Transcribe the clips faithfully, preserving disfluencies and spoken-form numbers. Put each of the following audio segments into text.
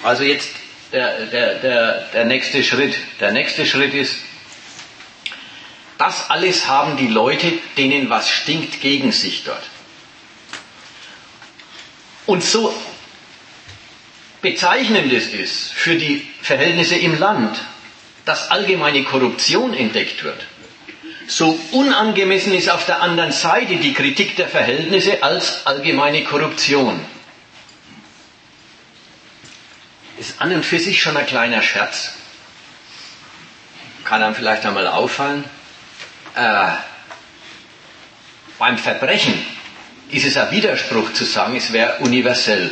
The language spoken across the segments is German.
Also jetzt der, der, der, der nächste Schritt. Der nächste Schritt ist, das alles haben die Leute, denen was stinkt, gegen sich dort. Und so bezeichnend es ist für die Verhältnisse im Land, dass allgemeine Korruption entdeckt wird, so unangemessen ist auf der anderen Seite die Kritik der Verhältnisse als allgemeine Korruption. Ist an und für sich schon ein kleiner Scherz. Kann einem vielleicht einmal auffallen. Äh, beim Verbrechen ist es ein Widerspruch zu sagen, es wäre universell.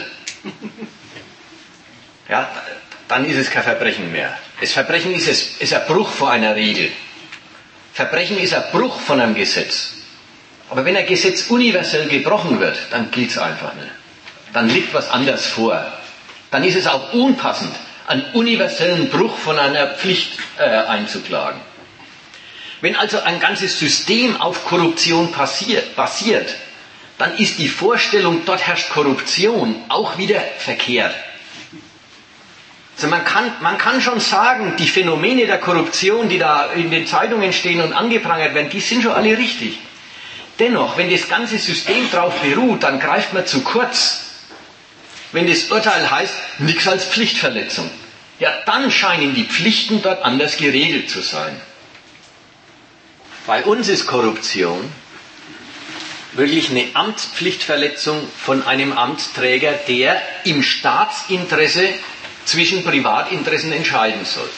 Ja, dann ist es kein Verbrechen mehr. Das Verbrechen ist, es, ist ein Bruch vor einer Regel. Verbrechen ist ein Bruch von einem Gesetz. Aber wenn ein Gesetz universell gebrochen wird, dann gilt es einfach nicht. Dann liegt was anderes vor. Dann ist es auch unpassend, einen universellen Bruch von einer Pflicht äh, einzuklagen. Wenn also ein ganzes System auf Korruption passiert, basiert, dann ist die Vorstellung, dort herrscht Korruption, auch wieder verkehrt. Also man kann, man kann schon sagen, die Phänomene der Korruption, die da in den Zeitungen stehen und angeprangert werden, die sind schon alle richtig. Dennoch, wenn das ganze System darauf beruht, dann greift man zu kurz. Wenn das Urteil heißt, nichts als Pflichtverletzung, ja, dann scheinen die Pflichten dort anders geregelt zu sein. Bei uns ist Korruption wirklich eine Amtspflichtverletzung von einem Amtsträger, der im Staatsinteresse zwischen Privatinteressen entscheiden soll.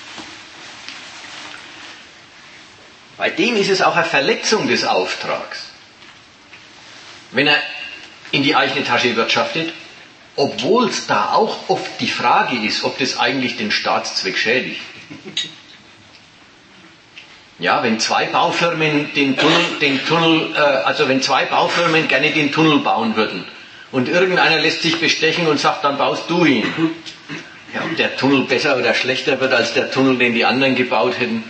Bei dem ist es auch eine Verletzung des Auftrags, wenn er in die eigene Tasche wirtschaftet, obwohl es da auch oft die Frage ist, ob das eigentlich den Staatszweck schädigt. Ja, wenn zwei Baufirmen den Tunnel, den Tunnel äh, also wenn zwei Baufirmen gerne den Tunnel bauen würden und irgendeiner lässt sich bestechen und sagt, dann baust du ihn. Ja, ob der Tunnel besser oder schlechter wird als der Tunnel, den die anderen gebaut hätten,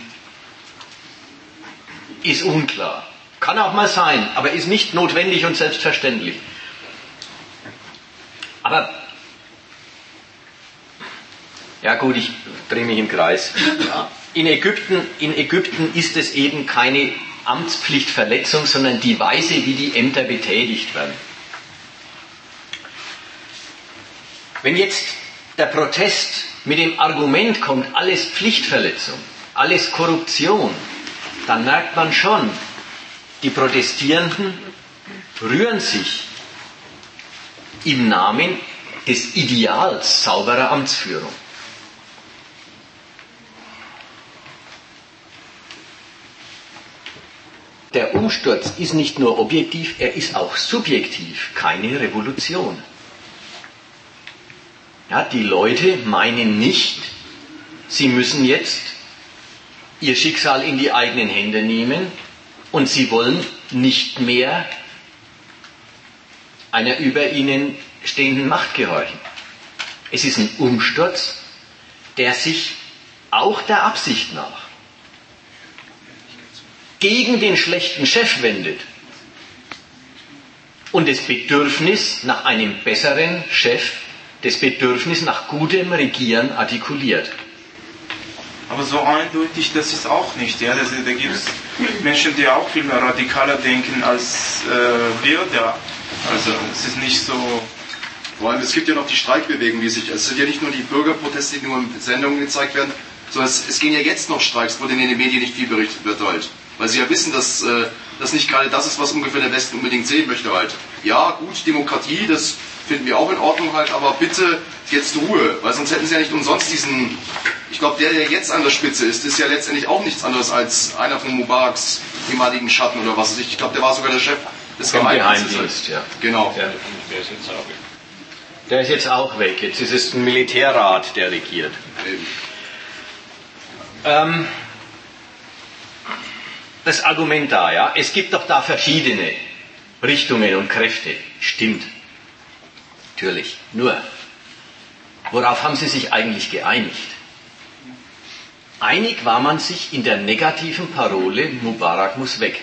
ist unklar. Kann auch mal sein, aber ist nicht notwendig und selbstverständlich. Aber, ja gut, ich drehe mich im Kreis. In Ägypten, in Ägypten ist es eben keine Amtspflichtverletzung, sondern die Weise, wie die Ämter betätigt werden. Wenn jetzt der Protest mit dem Argument kommt, alles Pflichtverletzung, alles Korruption, dann merkt man schon, die Protestierenden rühren sich im Namen des Ideals sauberer Amtsführung. Der Umsturz ist nicht nur objektiv, er ist auch subjektiv, keine Revolution. Ja, die Leute meinen nicht, sie müssen jetzt ihr Schicksal in die eigenen Hände nehmen und sie wollen nicht mehr einer über ihnen stehenden Macht gehorchen. Es ist ein Umsturz, der sich auch der Absicht nach gegen den schlechten Chef wendet und das Bedürfnis nach einem besseren Chef, das Bedürfnis nach gutem Regieren artikuliert. Aber so eindeutig, das ist auch nicht. Ja? Das, da gibt es Menschen, die auch viel mehr radikaler denken als äh, wir. Ja. Also es ist nicht so... Vor allem, es gibt ja noch die Streikbewegung, die sich... Es sind ja nicht nur die Bürgerproteste, die nur in Sendungen gezeigt werden, sondern es, es gehen ja jetzt noch Streiks, wo in den Medien nicht viel berichtet wird halt. Weil sie ja wissen, dass äh, das nicht gerade das ist, was ungefähr der Westen unbedingt sehen möchte halt. Ja, gut, Demokratie, das finden wir auch in Ordnung halt, aber bitte jetzt Ruhe, weil sonst hätten sie ja nicht umsonst diesen... Ich glaube, der, der jetzt an der Spitze ist, ist ja letztendlich auch nichts anderes als einer von Mubaraks ehemaligen Schatten oder was weiß ich. Ich glaube, der war sogar der Chef des Geheimdienstes. Ja. Genau. Der, der, ist jetzt auch weg. der ist jetzt auch weg. Jetzt ist es ein Militärrat, der regiert. Ähm, das Argument da, ja, es gibt doch da verschiedene Richtungen und Kräfte. Stimmt. Natürlich. Nur, worauf haben sie sich eigentlich geeinigt? Einig war man sich in der negativen Parole, Mubarak muss weg.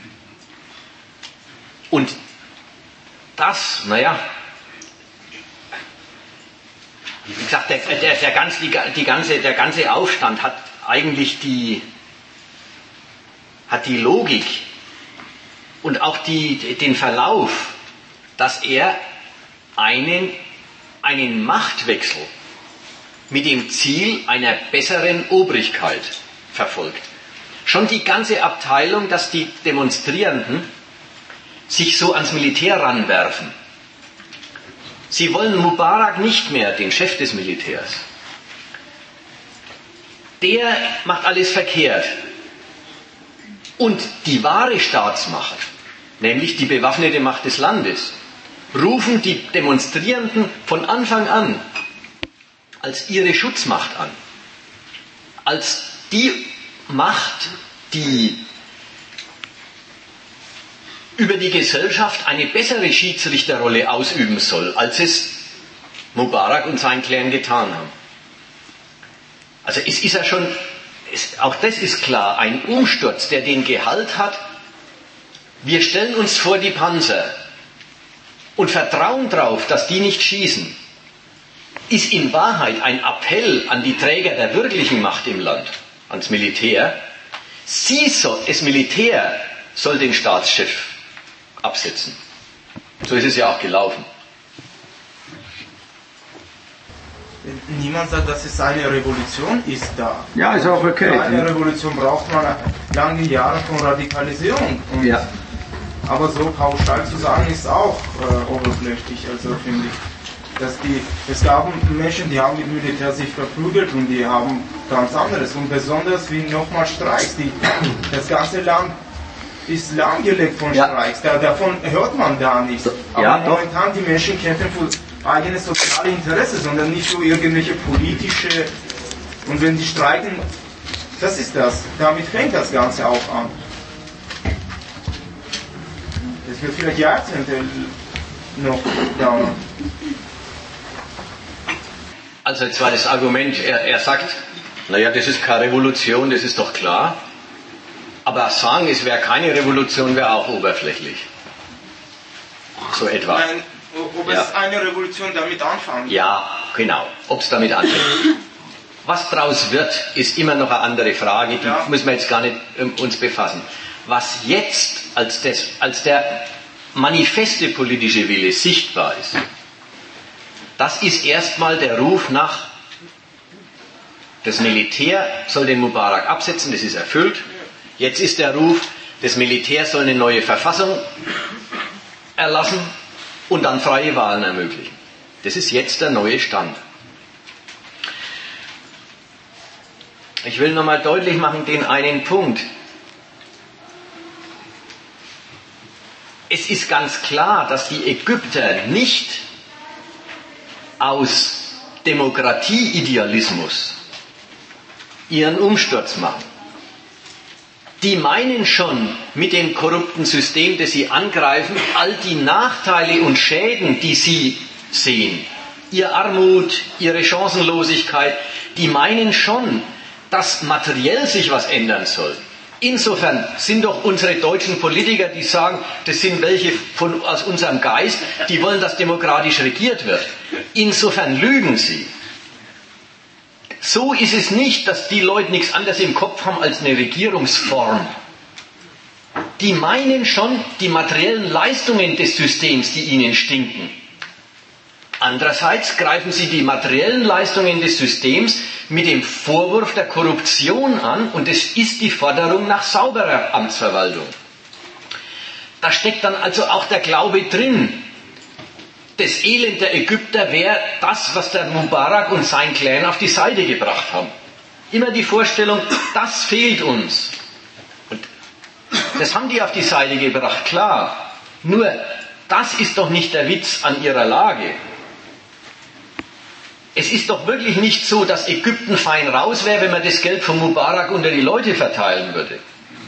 Und das, naja, Wie gesagt, der, der, der, ganz, die, die ganze, der ganze Aufstand hat eigentlich die, hat die Logik und auch die, den Verlauf, dass er einen, einen Machtwechsel mit dem Ziel einer besseren Obrigkeit verfolgt. Schon die ganze Abteilung, dass die Demonstrierenden sich so ans Militär ranwerfen. Sie wollen Mubarak nicht mehr, den Chef des Militärs. Der macht alles verkehrt. Und die wahre Staatsmacht, nämlich die bewaffnete Macht des Landes, rufen die Demonstrierenden von Anfang an als ihre Schutzmacht an. Als die Macht, die über die Gesellschaft eine bessere Schiedsrichterrolle ausüben soll, als es Mubarak und sein Clan getan haben. Also es ist ja schon, es, auch das ist klar, ein Umsturz, der den Gehalt hat, wir stellen uns vor die Panzer und vertrauen darauf, dass die nicht schießen, ist in Wahrheit ein Appell an die Träger der wirklichen Macht im Land, ans Militär. Sie soll, das Militär soll den Staatschef absetzen. So ist es ja auch gelaufen. Niemand sagt, dass es eine Revolution ist da. Ja, ist auch okay. Für eine Revolution braucht man lange Jahre von Radikalisierung. Und ja. Aber so pauschal zu sagen, ist auch äh, oberflächlich, also finde ich. Dass die, es gab Menschen, die haben mit Militär sich verprügelt und die haben ganz anderes. Und besonders wie nochmal Streiks. Die, das ganze Land ist lahmgelegt von ja. Streiks. Da, davon hört man da nichts. Aber ja, momentan die Menschen kämpfen für eigenes soziale Interesse, sondern nicht für irgendwelche politische. Und wenn die streiken, das ist das. Damit fängt das Ganze auch an. Das wird vielleicht Jahrzehnte noch dauern. Also jetzt war das Argument, er, er sagt, naja, das ist keine Revolution, das ist doch klar. Aber sagen, es wäre keine Revolution, wäre auch oberflächlich. So etwa. Nein, ob ja. es eine Revolution damit anfängt. Ja, genau, ob es damit anfängt. Was daraus wird, ist immer noch eine andere Frage, die ja. müssen wir jetzt gar nicht um, uns befassen. Was jetzt als, das, als der manifeste politische Wille sichtbar ist, das ist erstmal der Ruf nach, das Militär soll den Mubarak absetzen, das ist erfüllt. Jetzt ist der Ruf, das Militär soll eine neue Verfassung erlassen und dann freie Wahlen ermöglichen. Das ist jetzt der neue Stand. Ich will nochmal deutlich machen, den einen Punkt. Es ist ganz klar, dass die Ägypter nicht aus Demokratieidealismus ihren Umsturz machen. Die meinen schon mit dem korrupten System, das sie angreifen, all die Nachteile und Schäden, die sie sehen, ihre Armut, ihre Chancenlosigkeit, die meinen schon, dass materiell sich was ändern soll. Insofern sind doch unsere deutschen Politiker, die sagen, das sind welche von, aus unserem Geist, die wollen, dass demokratisch regiert wird. Insofern lügen sie. So ist es nicht, dass die Leute nichts anderes im Kopf haben als eine Regierungsform. Die meinen schon die materiellen Leistungen des Systems, die ihnen stinken. Andererseits greifen sie die materiellen Leistungen des Systems mit dem Vorwurf der Korruption an und es ist die Forderung nach sauberer Amtsverwaltung. Da steckt dann also auch der Glaube drin. Das Elend der Ägypter wäre das, was der Mubarak und sein Clan auf die Seite gebracht haben. Immer die Vorstellung, das fehlt uns. Und das haben die auf die Seite gebracht, klar. Nur, das ist doch nicht der Witz an ihrer Lage. Es ist doch wirklich nicht so, dass Ägypten fein raus wäre, wenn man das Geld von Mubarak unter die Leute verteilen würde.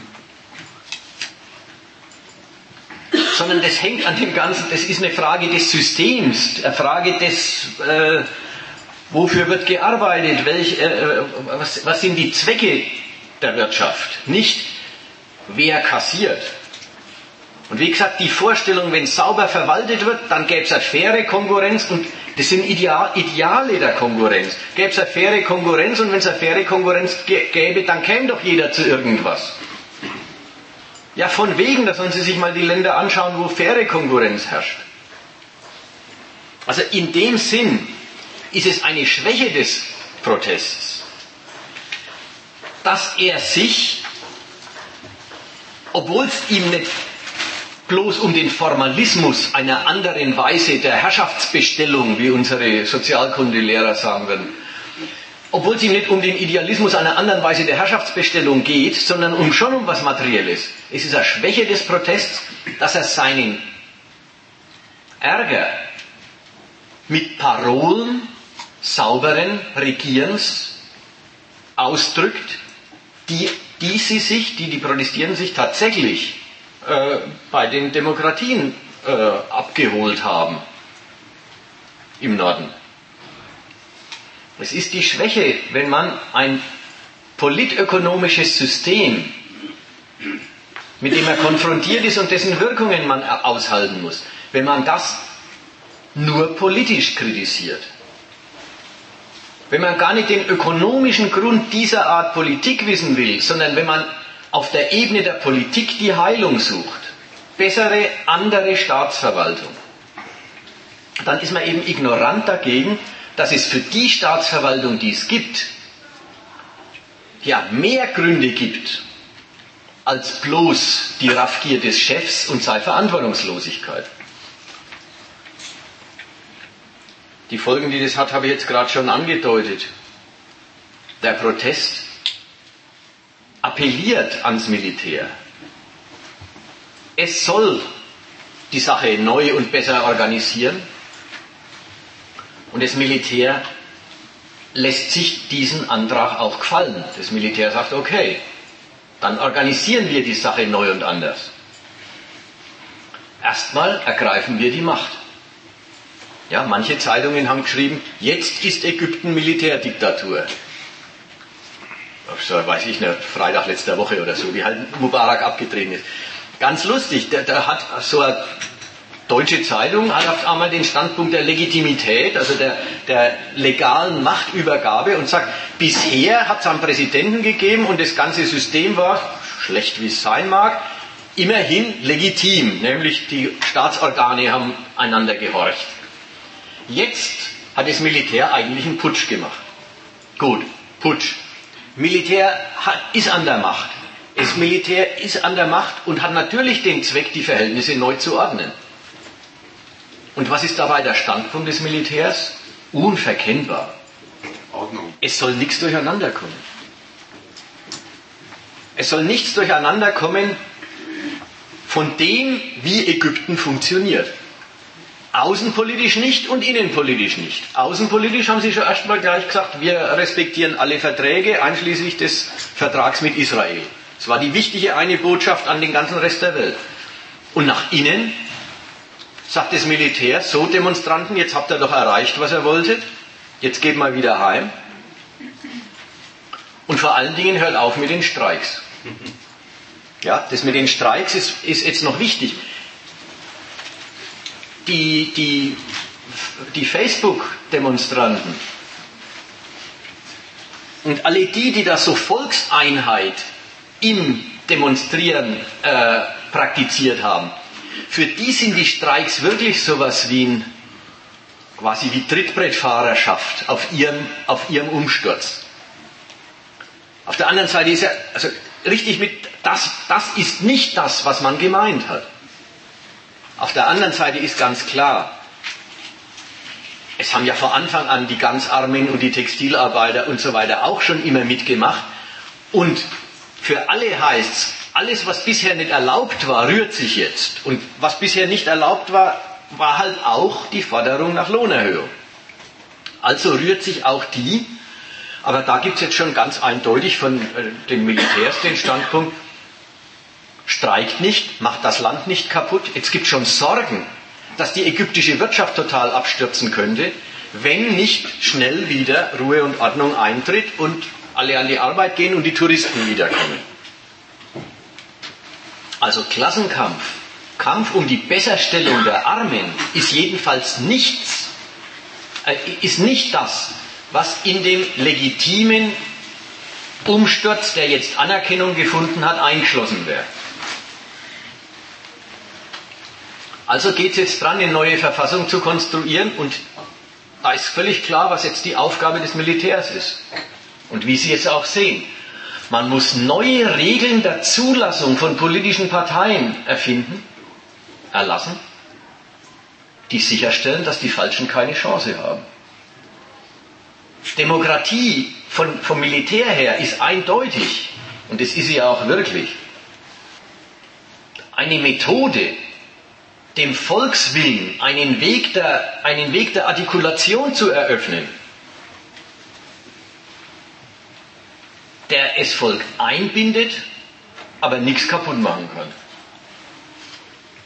Sondern das hängt an dem Ganzen, das ist eine Frage des Systems, eine Frage des, äh, wofür wird gearbeitet, welch, äh, was, was sind die Zwecke der Wirtschaft, nicht wer kassiert. Und wie gesagt, die Vorstellung, wenn sauber verwaltet wird, dann gäbe es eine faire Konkurrenz und Das sind Ideal, Ideale der Konkurrenz. Gäbe es eine faire Konkurrenz und wenn es eine faire Konkurrenz gäbe, dann käme doch jeder zu irgendwas. Ja, von wegen, da sollen Sie sich mal die Länder anschauen, wo faire Konkurrenz herrscht. Also in dem Sinn ist es eine Schwäche des Protests, dass er sich, obwohl es ihm nicht bloß um den Formalismus einer anderen Weise der Herrschaftsbestellung, wie unsere Sozialkundelehrer sagen würden, obwohl es ihm nicht um den Idealismus einer anderen Weise der Herrschaftsbestellung geht, sondern um schon um was Materielles. Es ist eine Schwäche des Protests, dass er seinen Ärger mit Parolen sauberen Regierens ausdrückt, die, die sie sich, die die Protestierenden sich tatsächlich äh, bei den Demokratien äh, abgeholt haben im Norden. Es ist die Schwäche, wenn man ein politökonomisches System, mit dem er konfrontiert ist und dessen Wirkungen man aushalten muss, wenn man das nur politisch kritisiert. Wenn man gar nicht den ökonomischen Grund dieser Art Politik wissen will, sondern wenn man auf der Ebene der Politik die Heilung sucht, bessere, andere Staatsverwaltung, dann ist man eben ignorant dagegen, dass es für die Staatsverwaltung, die es gibt, ja mehr Gründe gibt, als bloß die Raffgier des Chefs und seine Verantwortungslosigkeit. Die Folgen, die das hat, habe ich jetzt gerade schon angedeutet. Der Protest appelliert ans Militär. Es soll die Sache neu und besser organisieren. Und das Militär lässt sich diesen Antrag auch gefallen. Das Militär sagt, okay, dann organisieren wir die Sache neu und anders. Erstmal ergreifen wir die Macht. Ja, manche Zeitungen haben geschrieben, jetzt ist Ägypten Militärdiktatur. So, weiß ich nicht, Freitag letzter Woche oder so, wie halt Mubarak abgetreten ist. Ganz lustig, da, da hat so eine deutsche Zeitung hat auf einmal den Standpunkt der Legitimität, also der, der legalen Machtübergabe und sagt, bisher hat es einen Präsidenten gegeben und das ganze System war, schlecht wie es sein mag, immerhin legitim, nämlich die Staatsorgane haben einander gehorcht. Jetzt hat das Militär eigentlich einen Putsch gemacht. Gut, Putsch. Militär hat, ist an der Macht. Das Militär ist an der Macht und hat natürlich den Zweck, die Verhältnisse neu zu ordnen. Und was ist dabei der Standpunkt des Militärs? Unverkennbar. Ordnung. Es soll nichts durcheinander kommen. Es soll nichts durcheinander kommen von dem, wie Ägypten funktioniert. Außenpolitisch nicht und innenpolitisch nicht. Außenpolitisch haben sie schon erstmal gleich gesagt, wir respektieren alle Verträge, einschließlich des Vertrags mit Israel. Das war die wichtige eine Botschaft an den ganzen Rest der Welt. Und nach innen sagt das Militär, so Demonstranten, jetzt habt ihr doch erreicht, was ihr wolltet, jetzt geht mal wieder heim. Und vor allen Dingen hört auf mit den Streiks. Ja, das mit den Streiks ist, ist jetzt noch wichtig. Die, die, die Facebook-Demonstranten und alle die, die da so Volkseinheit im Demonstrieren äh, praktiziert haben, für die sind die Streiks wirklich sowas wie ein, quasi wie Trittbrettfahrerschaft auf ihrem, auf ihrem Umsturz. Auf der anderen Seite ist ja, also richtig mit, das, das ist nicht das, was man gemeint hat. Auf der anderen Seite ist ganz klar, es haben ja von Anfang an die ganz Armen und die Textilarbeiter und so weiter auch schon immer mitgemacht. Und für alle heißt es, alles, was bisher nicht erlaubt war, rührt sich jetzt. Und was bisher nicht erlaubt war, war halt auch die Forderung nach Lohnerhöhung. Also rührt sich auch die, aber da gibt es jetzt schon ganz eindeutig von äh, den Militärs den Standpunkt, streikt nicht, macht das Land nicht kaputt. Jetzt gibt es schon Sorgen, dass die ägyptische Wirtschaft total abstürzen könnte, wenn nicht schnell wieder Ruhe und Ordnung eintritt und alle an die Arbeit gehen und die Touristen wiederkommen. Also Klassenkampf, Kampf um die Besserstellung der Armen ist jedenfalls nichts, ist nicht das, was in dem legitimen Umsturz, der jetzt Anerkennung gefunden hat, eingeschlossen wäre. Also geht es jetzt dran, eine neue Verfassung zu konstruieren, und da ist völlig klar, was jetzt die Aufgabe des Militärs ist und wie Sie es auch sehen. Man muss neue Regeln der Zulassung von politischen Parteien erfinden, erlassen, die sicherstellen, dass die Falschen keine Chance haben. Demokratie von, vom Militär her ist eindeutig, und das ist sie ja auch wirklich, eine Methode, dem Volkswillen einen Weg der, einen Weg der Artikulation zu eröffnen, der das Volk einbindet, aber nichts kaputt machen kann.